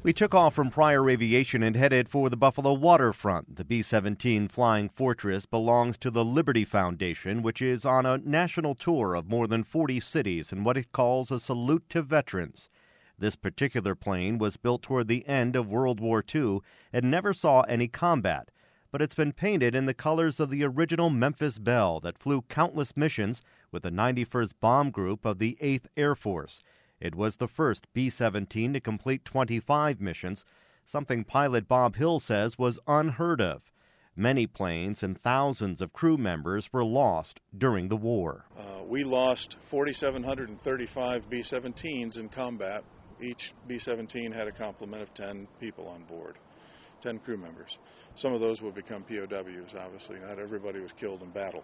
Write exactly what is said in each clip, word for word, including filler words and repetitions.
We took off from Pryor Aviation and headed for the Buffalo waterfront. The B seventeen Flying Fortress belongs to the Liberty Foundation, which is on a national tour of more than forty cities in what it calls a salute to veterans. This particular plane was built toward the end of World War Two and never saw any combat, but it's been painted in the colors of the original Memphis Belle that flew countless missions with the ninety-first Bomb Group of the eighth Air Force. It was the first B seventeen to complete twenty-five missions, something pilot Bob Hill says was unheard of. Many planes and thousands of crew members were lost during the war. Uh, we lost four thousand seven hundred thirty-five B seventeens in combat. Each B seventeen had a complement of ten people on board, ten crew members. Some of those would become P O Ws, obviously. Not everybody was killed in battle.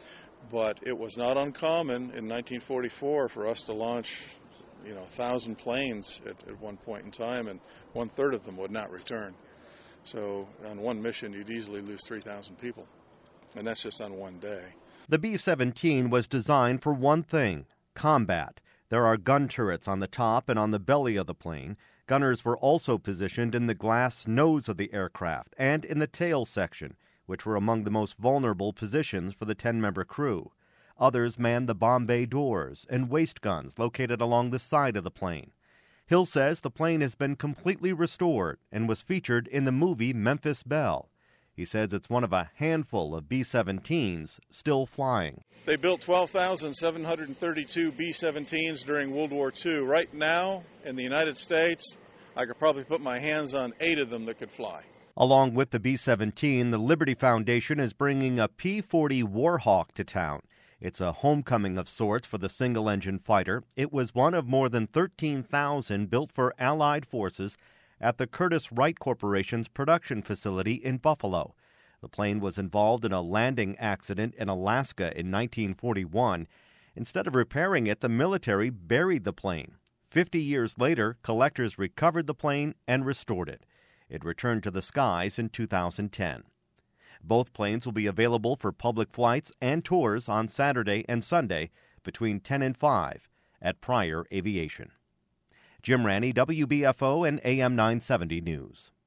But it was not uncommon in nineteen forty-four for us to launch you know, a thousand planes at, at one point in time, and one-third of them would not return. So on one mission, you'd easily lose three thousand people, and that's just on one day. The B seventeen was designed for one thing, combat. There are gun turrets on the top and on the belly of the plane. Gunners were also positioned in the glass nose of the aircraft and in the tail section, which were among the most vulnerable positions for the ten-member crew. Others manned the bomb bay doors and waist guns located along the side of the plane. Hill says the plane has been completely restored and was featured in the movie Memphis Belle. He says it's one of a handful of B seventeens still flying. They built twelve thousand seven hundred thirty-two B seventeens during World War Two. Right now, in the United States, I could probably put my hands on eight of them that could fly. Along with the B seventeen, the Liberty Foundation is bringing a P forty Warhawk to town. It's a homecoming of sorts for the single-engine fighter. It was one of more than thirteen thousand built for Allied forces at the Curtiss-Wright Corporation's production facility in Buffalo. The plane was involved in a landing accident in Alaska in nineteen forty-one. Instead of repairing it, the military buried the plane. Fifty years later, collectors recovered the plane and restored it. It returned to the skies in two thousand ten. Both planes will be available for public flights and tours on Saturday and Sunday between ten and five at Pryor Aviation. Jim Ranney, W B F O and A M nine seventy News.